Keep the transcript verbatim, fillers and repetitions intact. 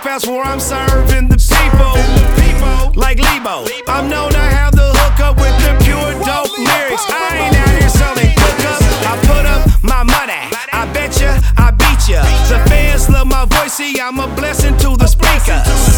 fast where I'm serving the people. Like Lebo, I'm known to have the hookup with the pure dope lyrics. I ain't out here selling hookups. I put up my money, I bet ya, I beat ya. The fans love my voice, see I'm a blessing to the speakers.